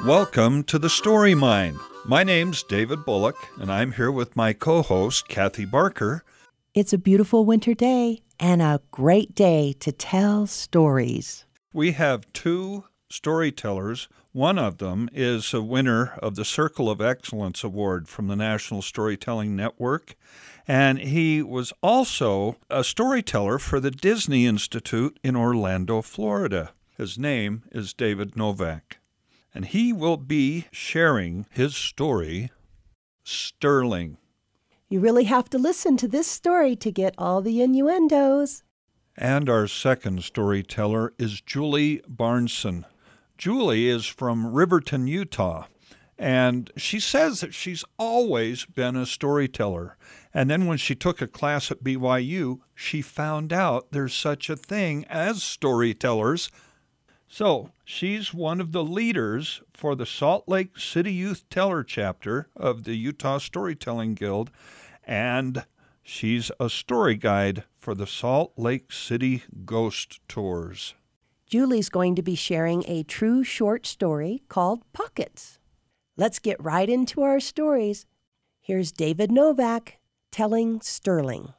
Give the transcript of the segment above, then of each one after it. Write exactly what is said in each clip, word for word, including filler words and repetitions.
Welcome to the Story Mine. My name's David Bullock, and I'm here with my co-host, Kathy Barker. It's a beautiful winter day and a great day to tell stories. We have two storytellers. One of them is a winner of the Circle of Excellence Award from the National Storytelling Network, and he was also a storyteller for the Disney Institute in Orlando, Florida. His name is David Novak, and he will be sharing his story, Sterling. You really have to listen to this story to get all the innuendos. And our second storyteller is Julie Barnson. Julie is from Riverton, Utah, and she says that she's always been a storyteller. And then when she took a class at B Y U, she found out there's such a thing as storytellers. So she's one of the leaders for the Salt Lake City Youth Teller chapter of the Utah Storytelling Guild, and she's a story guide for the Salt Lake City Ghost Tours. Julie's going to be sharing a true short story called Pockets. Let's get right into our stories. Here's David Novak telling Sterling.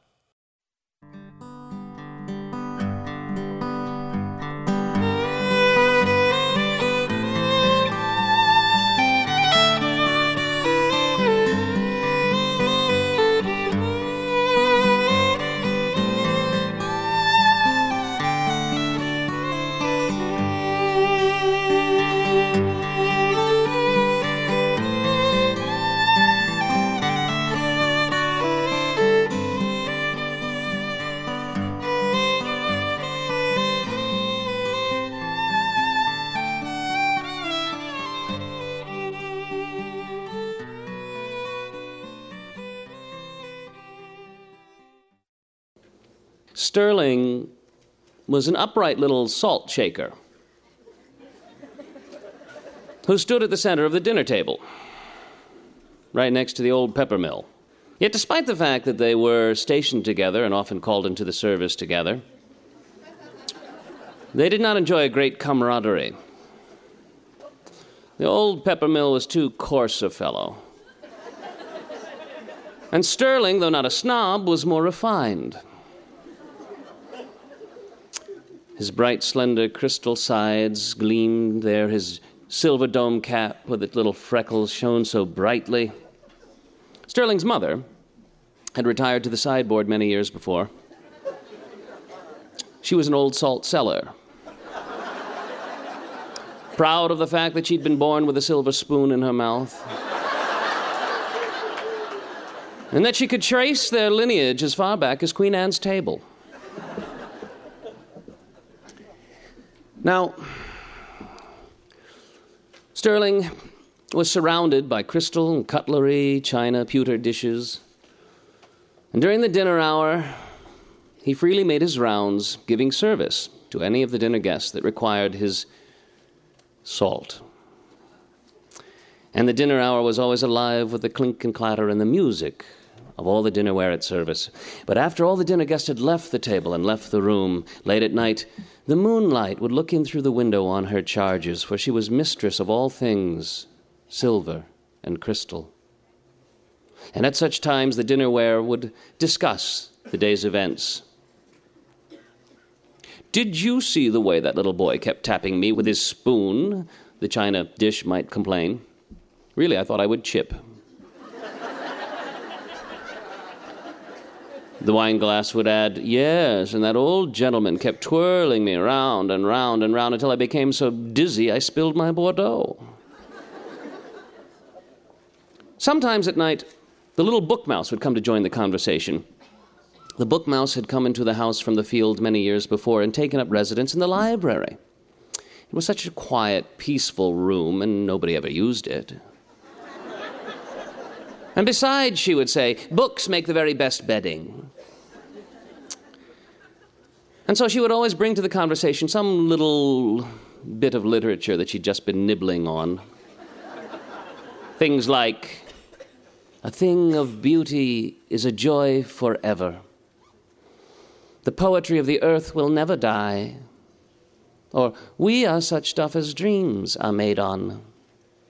Sterling was an upright little salt shaker who stood at the center of the dinner table, right next to the old pepper mill. Yet despite the fact that they were stationed together and often called into the service together, they did not enjoy a great camaraderie. The old pepper mill was too coarse a fellow. And Sterling, though not a snob, was more refined. His bright, slender crystal sides gleamed there. His silver dome cap with its little freckles shone so brightly. Sterling's mother had retired to the sideboard many years before. She was an old salt cellar, proud of the fact that she'd been born with a silver spoon in her mouth, and that she could trace their lineage as far back as Queen Anne's table. Now, Sterling was surrounded by crystal and cutlery, china, pewter dishes. And during the dinner hour, he freely made his rounds, giving service to any of the dinner guests that required his salt. And the dinner hour was always alive with the clink and clatter and the music of all the dinnerware at service. But after all the dinner guests had left the table and left the room, late at night, the moonlight would look in through the window on her charges, for she was mistress of all things silver and crystal. And at such times the dinnerware would discuss the day's events. "Did you see the way that little boy kept tapping me with his spoon?" the china dish might complain. "Really, I thought I would chip." The wine glass would add, "Yes, and that old gentleman kept twirling me round and round and round until I became so dizzy I spilled my Bordeaux." Sometimes at night, the little book mouse would come to join the conversation. The book mouse had come into the house from the field many years before and taken up residence in the library. It was such a quiet, peaceful room, and nobody ever used it. And besides, she would say, books make the very best bedding. And so she would always bring to the conversation some little bit of literature that she'd just been nibbling on. Things like, a thing of beauty is a joy forever. The poetry of the earth will never die. Or, we are such stuff as dreams are made on.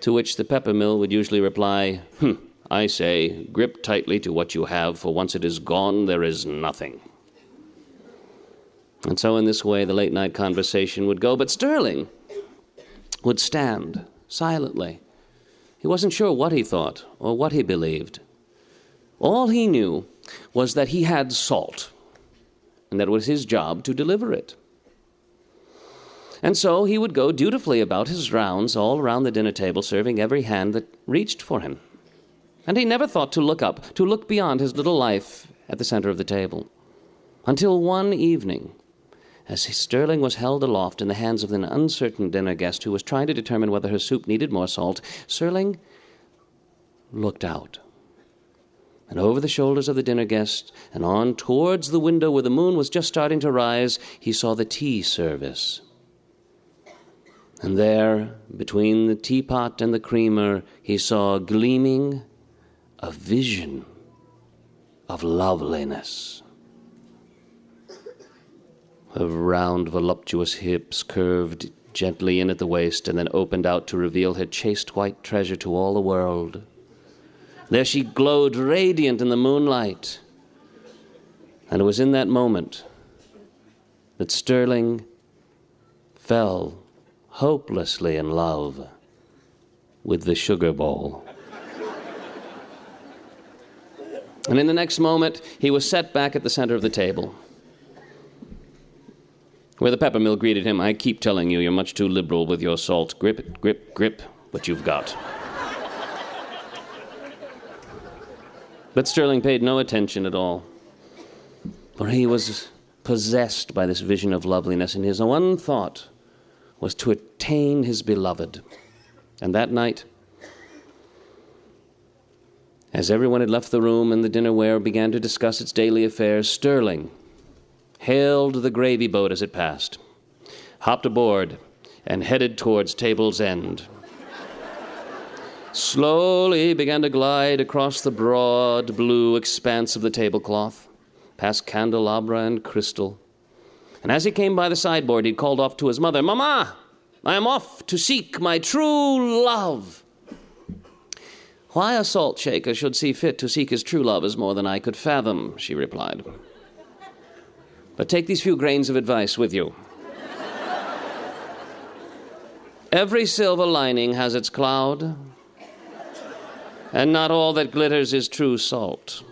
To which the Peppermill would usually reply, "Hm, I say, grip tightly to what you have, for once it is gone, there is nothing." And so in this way the late-night conversation would go, but Sterling would stand silently. He wasn't sure what he thought or what he believed. All he knew was that he had salt, and that it was his job to deliver it. And so he would go dutifully about his rounds all around the dinner table, serving every hand that reached for him. And he never thought to look up, to look beyond his little life at the center of the table. Until one evening, as Sterling was held aloft in the hands of an uncertain dinner guest who was trying to determine whether her soup needed more salt, Sterling looked out. And over the shoulders of the dinner guest, and on towards the window where the moon was just starting to rise, he saw the tea service. And there, between the teapot and the creamer, he saw gleaming a vision of loveliness. Her round, voluptuous hips curved gently in at the waist and then opened out to reveal her chaste white treasure to all the world. There she glowed radiant in the moonlight. And it was in that moment that Sterling fell hopelessly in love with the sugar bowl. And in the next moment, he was set back at the center of the table, where the Peppermill greeted him. "I keep telling you, you're much too liberal with your salt. Grip it, grip, grip what you've got." But Sterling paid no attention at all, for he was possessed by this vision of loveliness, and his one thought was to attain his beloved. And that night, as everyone had left the room and the dinnerware began to discuss its daily affairs, Sterling hailed the gravy boat as it passed, hopped aboard, and headed towards Table's End. Slowly began to glide across the broad blue expanse of the tablecloth, past candelabra and crystal. And as he came by the sideboard, he called off to his mother, "Mama, I am off to seek my true love." "Why a salt shaker should see fit to seek his true love is more than I could fathom," she replied. "But take these few grains of advice with you. Every silver lining has its cloud, and not all that glitters is true salt."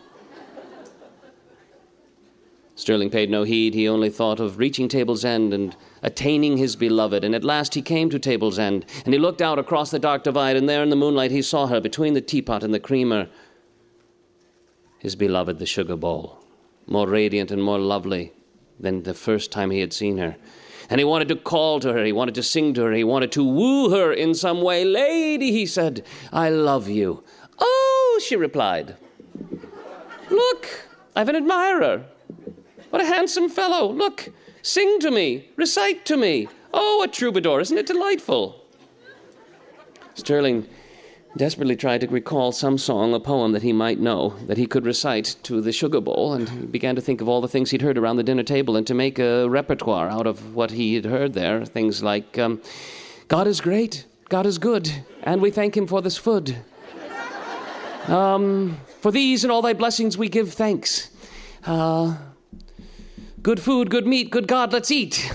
Sterling paid no heed. He only thought of reaching Table's End and attaining his beloved. And at last he came to Table's End, and he looked out across the dark divide, and there in the moonlight he saw her between the teapot and the creamer, his beloved, the sugar bowl, more radiant and more lovely than the first time he had seen her. And he wanted to call to her, he wanted to sing to her, he wanted to woo her in some way. "Lady," he said, "I love you." "Oh," she replied, "look, I've an admirer. What a handsome fellow. Look, sing to me, recite to me. Oh, a troubadour, isn't it delightful?" Sterling desperately tried to recall some song, a poem that he might know, that he could recite to the sugar bowl, and he began to think of all the things he'd heard around the dinner table and to make a repertoire out of what he had heard there. Things like, um, "God is great, God is good, and we thank him for this food. Um, for these and all thy blessings we give thanks. Uh, good food, good meat, good God, let's eat."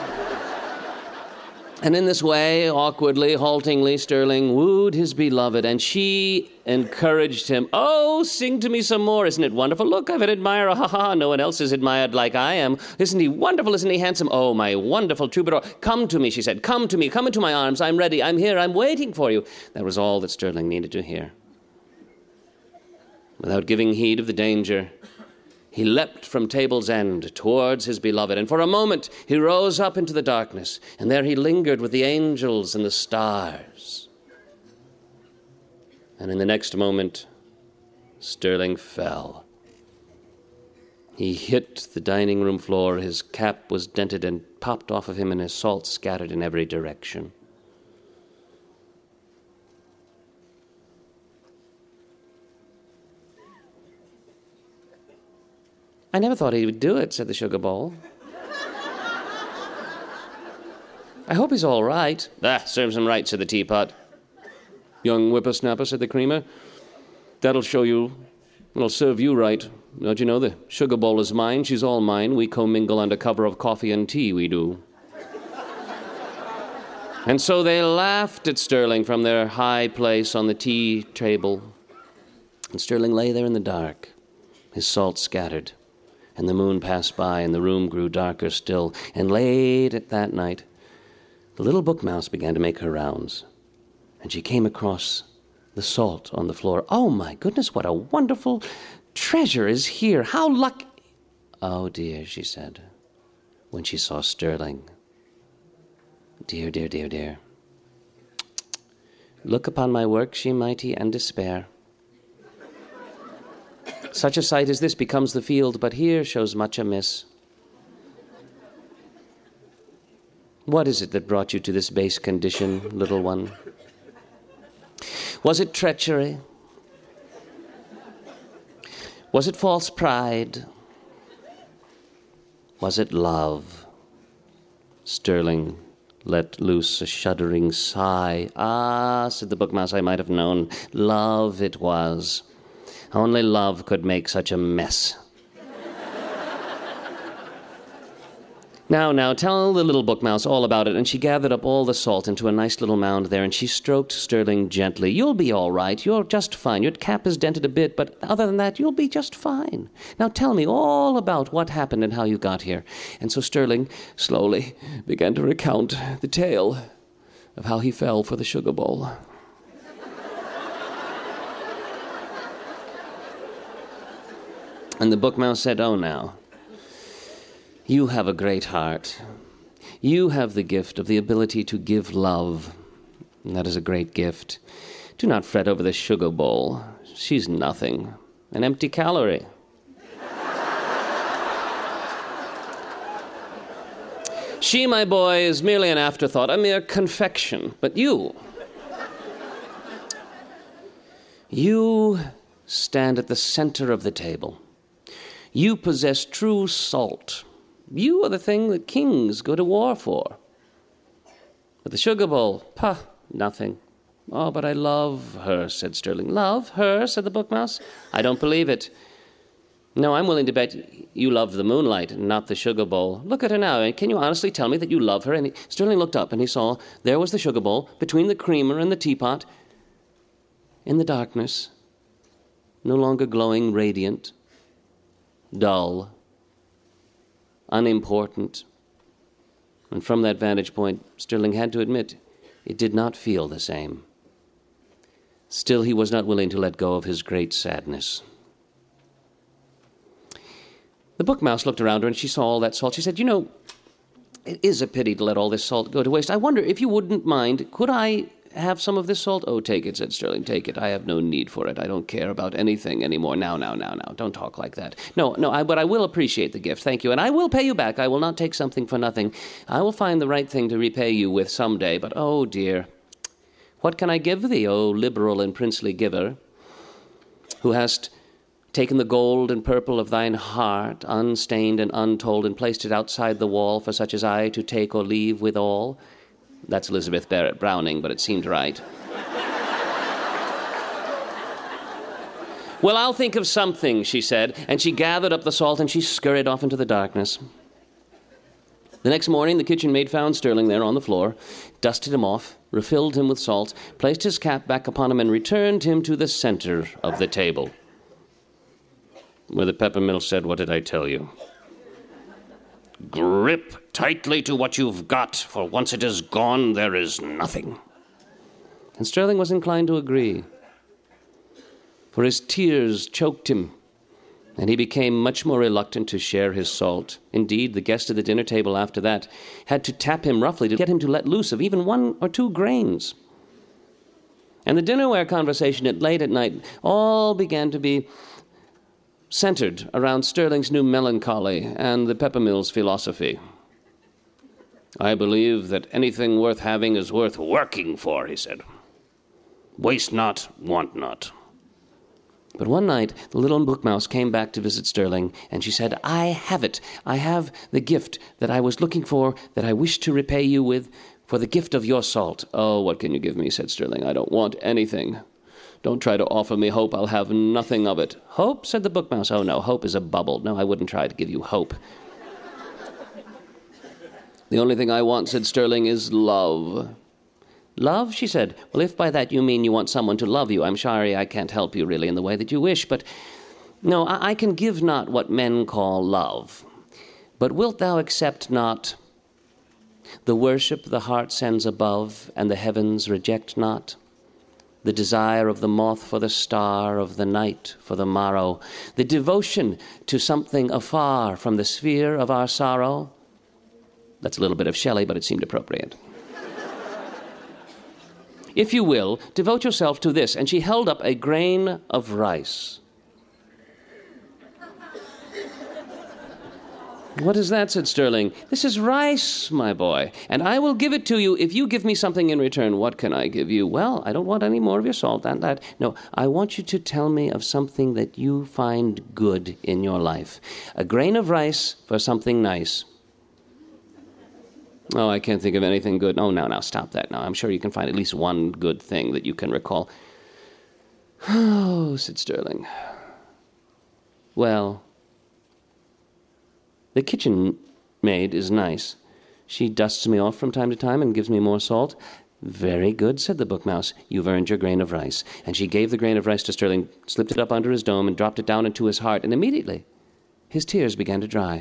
And in this way, awkwardly, haltingly, Sterling wooed his beloved, and she encouraged him. "Oh, sing to me some more. Isn't it wonderful? Look, I've an admirer. Ha ha, no one else is admired like I am. Isn't he wonderful? Isn't he handsome? Oh, my wonderful troubadour. Come to me," she said. "Come to me. Come into my arms. I'm ready. I'm here. I'm waiting for you." That was all that Sterling needed to hear. Without giving heed of the danger, he leapt from Table's End towards his beloved, and for a moment he rose up into the darkness, and there he lingered with the angels and the stars. And in the next moment, Sterling fell. He hit the dining room floor, his cap was dented and popped off of him, and his salt scattered in every direction. "I never thought he would do it," said the sugar bowl. "I hope he's all right." "Ah, serves him right," said the teapot. young whippersnapper, said the creamer. That'll show you, it'll serve you right. Don't you know, the sugar bowl is mine, she's all mine. We commingle under cover of coffee and tea, we do. And so they laughed at Sterling from their high place on the tea table. And Sterling lay there in the dark, his salt scattered. And the moon passed by, and the room grew darker still. And late at that night, the little book mouse began to make her rounds. And she came across the salt on the floor. Oh, my goodness, what a wonderful treasure is here. How lucky. Oh, dear, she said, when she saw Sterling. Dear, dear, dear, dear. Look upon my work, she mighty, and despair. Such a sight as this becomes the field, but here shows much amiss. What is it that brought you to this base condition, little one? Was it treachery? Was it false pride? Was it love? Sterling let loose a shuddering sigh. Ah, said the book mouse, I might have known. Love it was. Only love could make such a mess. Now, now, tell the little book mouse all about it. And she gathered up all the salt into a nice little mound there, and she stroked Sterling gently. You'll be all right. You're just fine. Your cap is dented a bit, but other than that, you'll be just fine. Now tell me all about what happened and how you got here. And so Sterling slowly began to recount the tale of how he fell for the sugar bowl. And the book mouse said, oh, now, you have a great heart. You have the gift of the ability to give love. And that is a great gift. Do not fret over the sugar bowl. She's nothing. An empty calorie. She, my boy, is merely an afterthought, a mere confection. But you, you stand at the center of the table. You possess true salt. You are the thing that kings go to war for. But the sugar bowl, pah, nothing. Oh, but I love her, said Sterling. Love her, said the book mouse. I don't believe it. No, I'm willing to bet you love the moonlight, not the sugar bowl. Look at her now. Can you honestly tell me that you love her? And he, Sterling looked up and he saw there was the sugar bowl between the creamer and the teapot. In the darkness, no longer glowing radiant, dull, unimportant. And from that vantage point, Sterling had to admit it did not feel the same. Still, he was not willing to let go of his great sadness. The book mouse looked around her and she saw all that salt. She said, you know, it is a pity to let all this salt go to waste. I wonder if you wouldn't mind, could I have some of this salt? Oh, take it, said Sterling, take it. I have no need for it. I don't care about anything anymore. Now, now, now, now. Don't talk like that. No, no, I, but I will appreciate the gift. Thank you. And I will pay you back. I will not take something for nothing. I will find the right thing to repay you with someday. But, oh, dear, what can I give thee, O liberal and princely giver, who hast taken the gold and purple of thine heart, unstained and untold, and placed it outside the wall for such as I to take or leave withal? That's Elizabeth Barrett Browning, but it seemed right. Well, I'll think of something, she said, and she gathered up the salt and she scurried off into the darkness. The next morning, the kitchen maid found Sterling there on the floor, dusted him off, refilled him with salt, placed his cap back upon him, and returned him to the center of the table, where the peppermill said, what did I tell you? Grip tightly to what you've got, for once it is gone, there is nothing. And Sterling was inclined to agree, for his tears choked him, and he became much more reluctant to share his salt. Indeed, the guest at the dinner table after that had to tap him roughly to get him to let loose of even one or two grains. And the dinnerware conversation at late at night all began to be centered around Sterling's new melancholy and the peppermill's philosophy. I believe that anything worth having is worth working for, he said. Waste not, want not. But one night, the little book mouse came back to visit Sterling, and she said, I have it. I have the gift that I was looking for, that I wish to repay you with, for the gift of your salt. Oh, what can you give me, said Sterling. I don't want anything. Don't try to offer me hope. I'll have nothing of it. Hope, said the Book Mouse. Oh, no, hope is a bubble. No, I wouldn't try to give you hope. The only thing I want, said Sterling, is love. Love, she said. Well, if by that you mean you want someone to love you, I'm sorry I can't help you really in the way that you wish, but no, I, I can give not what men call love. But wilt thou accept not the worship the heart sends above and the heavens reject not? The desire of the moth for the star, of the night for the morrow, the devotion to something afar from the sphere of our sorrow? That's a little bit of Shelley, but it seemed appropriate. If you will, devote yourself to this. And she held up a grain of rice. What is that, said Sterling. This is rice, my boy, and I will give it to you if you give me something in return. What can I give you? Well, I don't want any more of your salt and that. No, I want you to tell me of something that you find good in your life. A grain of rice for something nice. Oh, I can't think of anything good. Oh, now, now, stop that now. I'm sure you can find at least one good thing that you can recall. Oh, said Sterling. Well, the kitchen maid is nice. She dusts me off from time to time and gives me more salt. Very good, said the Book Mouse. You've earned your grain of rice. And she gave the grain of rice to Sterling, slipped it up under his dome, and dropped it down into his heart. And immediately, his tears began to dry.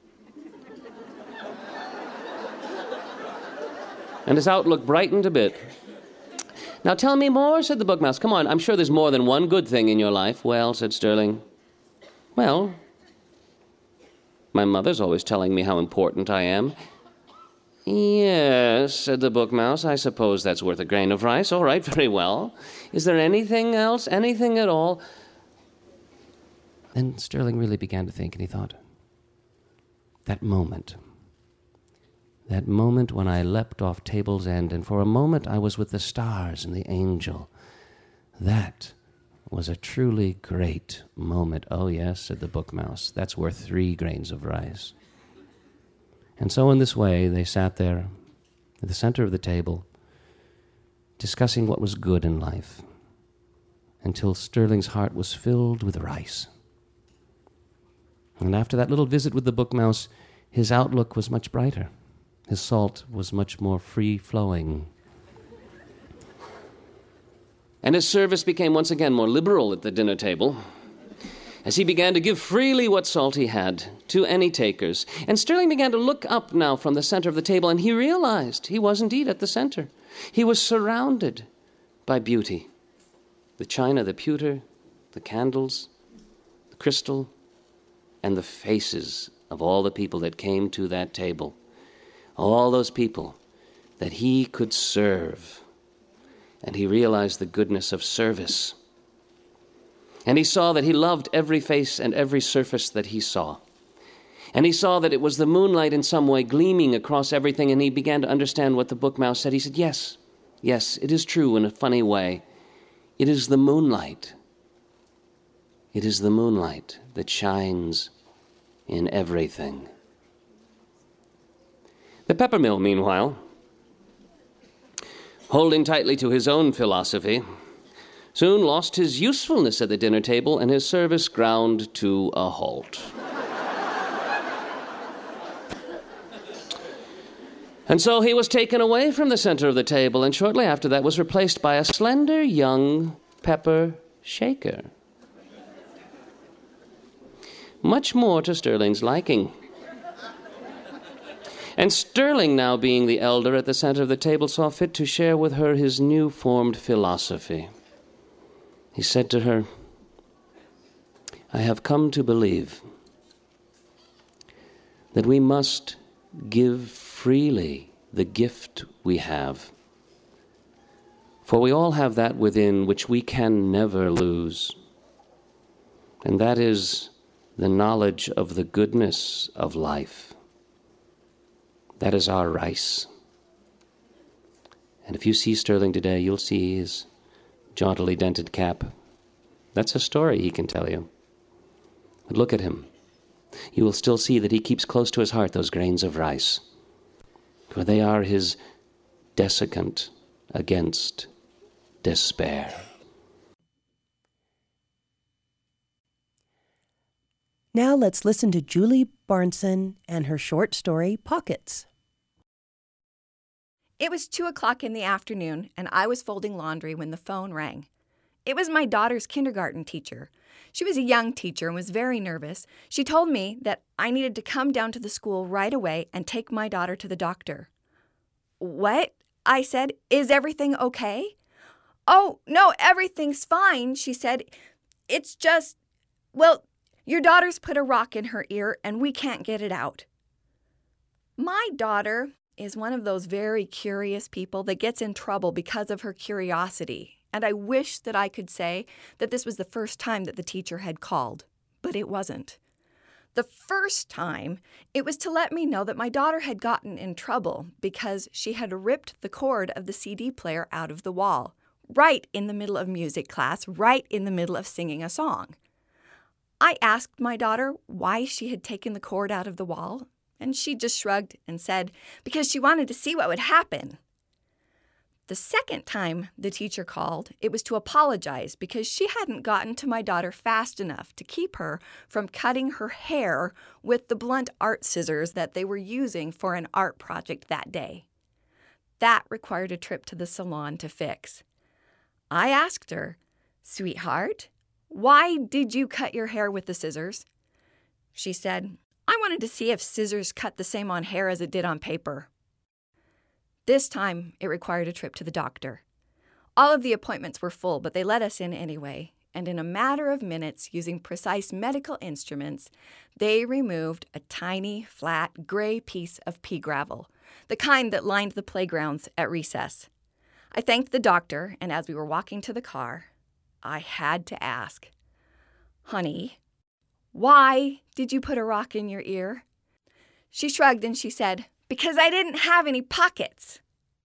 And his outlook brightened a bit. Now tell me more, said the Book Mouse. Come on, I'm sure there's more than one good thing in your life. Well, said Sterling. Well, my mother's always telling me how important I am. Yes, said the Book Mouse. I suppose that's worth a grain of rice. All right, very well. Is there anything else, anything at all? Then Sterling really began to think, and he thought, that moment... That moment when I leapt off table's end, and for a moment I was with the stars and the angel. That was a truly great moment. Oh, yes, said the Book Mouse. That's worth three grains of rice. And so in this way they sat there at the center of the table, discussing what was good in life, until Sterling's heart was filled with rice. And after that little visit with the Book Mouse, his outlook was much brighter. His salt was much more free-flowing. And his service became once again more liberal at the dinner table, as he began to give freely what salt he had to any takers. And Sterling began to look up now from the center of the table, and he realized he was indeed at the center. He was surrounded by beauty. The china, the pewter, the candles, the crystal, and the faces of all the people that came to that table. All those people that he could serve. And he realized the goodness of service. And he saw that he loved every face and every surface that he saw. And he saw that it was the moonlight in some way gleaming across everything, and he began to understand what the Book Mouse said. He said, yes, yes, it is true in a funny way. It is the moonlight. It is the moonlight that shines in everything. The Peppermill, meanwhile, holding tightly to his own philosophy, soon lost his usefulness at the dinner table, and his service ground to a halt. And so he was taken away from the center of the table, and shortly after that was replaced by a slender young pepper shaker. Much more to Sterling's liking. And Sterling, now being the elder at the center of the table, saw fit to share with her his new-formed philosophy. He said to her, I have come to believe that we must give freely the gift we have, for we all have that within which we can never lose, and that is the knowledge of the goodness of life. That is our rice. And if you see Sterling today, you'll see his jauntily dented cap. That's a story he can tell you. But look at him. You will still see that he keeps close to his heart those grains of rice, for they are his desiccant against despair. Now let's listen to Julie Barnson and her short story, Pockets. It was two o'clock in the afternoon, and I was folding laundry when the phone rang. It was my daughter's kindergarten teacher. She was a young teacher and was very nervous. She told me that I needed to come down to the school right away and take my daughter to the doctor. "What?" I said. "Is everything okay?" "Oh, no, everything's fine," she said. "It's just, well, your daughter's put a rock in her ear and we can't get it out." My daughter is one of those very curious people that gets in trouble because of her curiosity. And I wish that I could say that this was the first time that the teacher had called, but it wasn't. The first time, it was to let me know that my daughter had gotten in trouble because she had ripped the cord of the C D player out of the wall, right in the middle of music class, right in the middle of singing a song. I asked my daughter why she had taken the cord out of the wall, and she just shrugged and said, because she wanted to see what would happen. The second time the teacher called, it was to apologize because she hadn't gotten to my daughter fast enough to keep her from cutting her hair with the blunt art scissors that they were using for an art project that day. That required a trip to the salon to fix. I asked her, "Sweetheart, why did you cut your hair with the scissors?" She said, "I wanted to see if scissors cut the same on hair as it did on paper." This time, it required a trip to the doctor. All of the appointments were full, but they let us in anyway, and in a matter of minutes, using precise medical instruments, they removed a tiny, flat, gray piece of pea gravel, the kind that lined the playgrounds at recess. I thanked the doctor, and as we were walking to the car, I had to ask, "Honey, why did you put a rock in your ear?" She shrugged and she said, "Because I didn't have any pockets."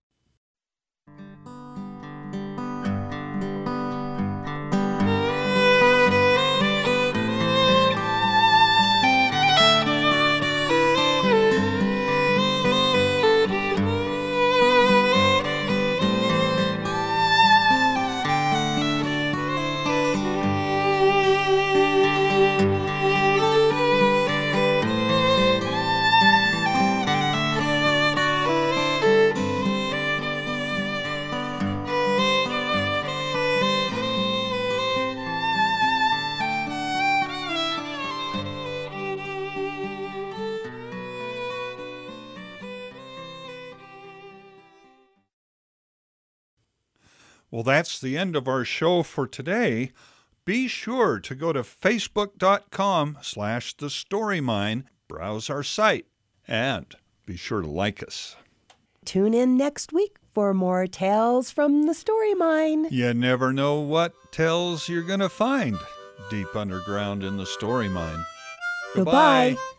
Well, that's the end of our show for today. Be sure to go to facebook.com slash the story mine, browse our site, and be sure to like us. Tune in next week for more tales from the Story Mine. You never know what tales you're going to find deep underground in the story mine. Goodbye. Goodbye.